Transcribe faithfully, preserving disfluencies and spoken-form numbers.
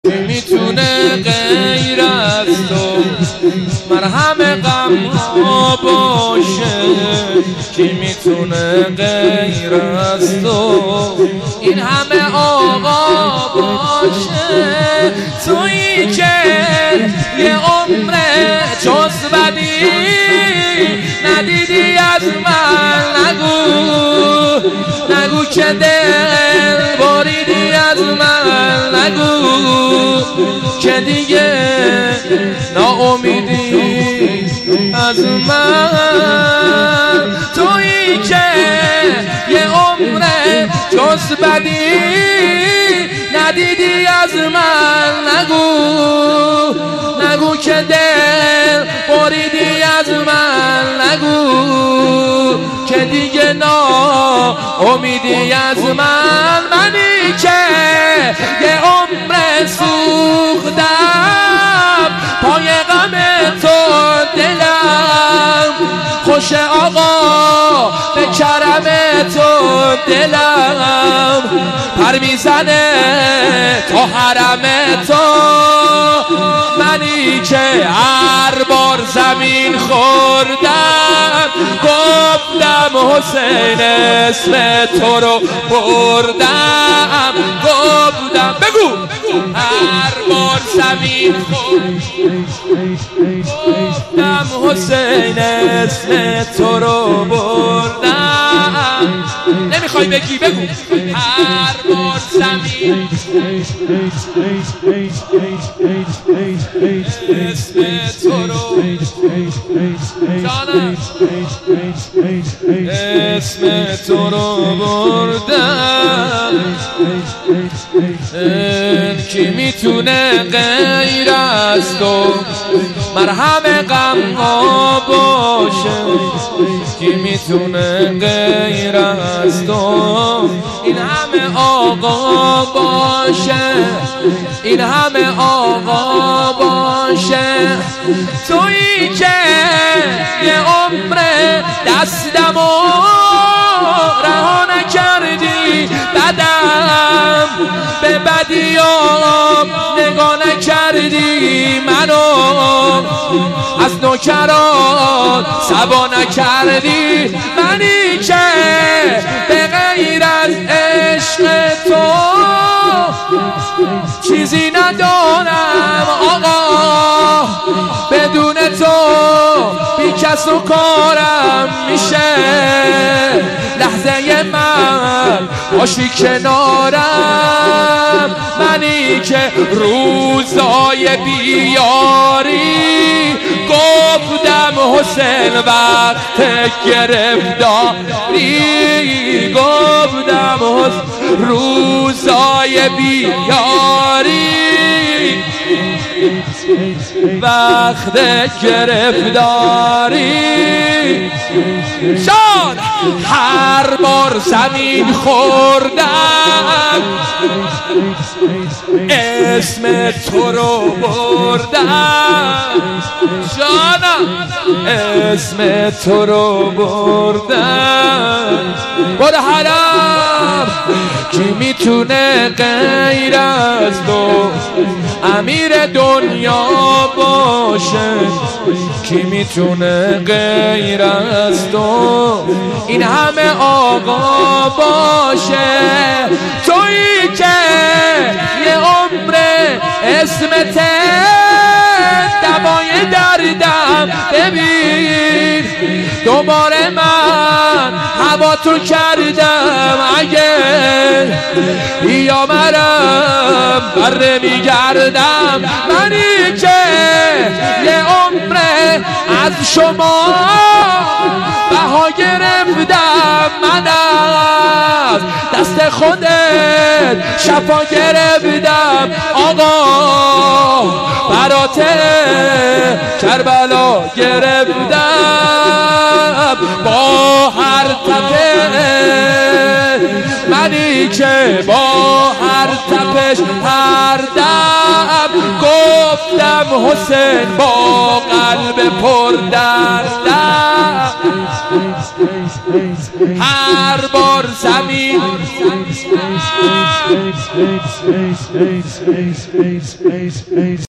میتونه غیر از تو مرهم غم ها باشه؟ کی میتونه غیر از تو این همه آقا باشه؟ تویی که یه عمر جز بدی ندیدی از من، نگو نگو که دل بریدی از من، نگو که دیگه ناامیدی از من. تویی که یه عمر جز بدی ندیدی از من، نگو نگو که دل بریدی از من، نگو که دیگه ناامیدی از من. منی که یه عمر سوختم پای غم تو، دلم خوش آقا به کرم تو، دلم پر میزنه تو حرم تو. منی که هر بار زمین خوردم گفتم حسین اسم تو رو بردم، گفتم بگو هر بار زمین خوردم گفتم حسین اسم تو رو بردم. نمیخوای بگی بگو هر بار زمین اسم تو رو جانم اسم تو رو بردم. کی میتونه غیر از تو مرهم غم ها باشه؟ کی میتونه غیر از تو این همه آقا باشه، این همه آقا باشه؟ تویی که یه عمر دستمو رها نکردی، بدم به بدیام نگاه نکردی، منو از نوکران سبا نکردی. منی که به غیر از عشق تو چیزی ندارم آقا، بدون تو بی کس و کارم میشه. لحظه من باشی کنارم، منی که روزای بیاری گفتم حسین وقت گرفتاری، گفتم حسین روزای بیاری وقت گرفتاری. شان هر بار زمین خوردم اسم تو رو بردم، جانم اسم تو رو بردم. بر حرم کی میتونه غیر از تو امیر دنیا باشه؟ کی میتونه غیر از تو این همه آقا باشه؟ تویی که یه عمر اسمت دوای دردم، ببین دوباره من هوا تو کردم، اگه بیامرم بره میگردم. منی که یه عمر از شما بها گرفتم، من از دست خودت شفا گرفتم آقا، برات کربلا گرفتم با هر تپش. منی که با هر تپش هر دم گفتم حسین با قلب پر دردم. هر بار زمین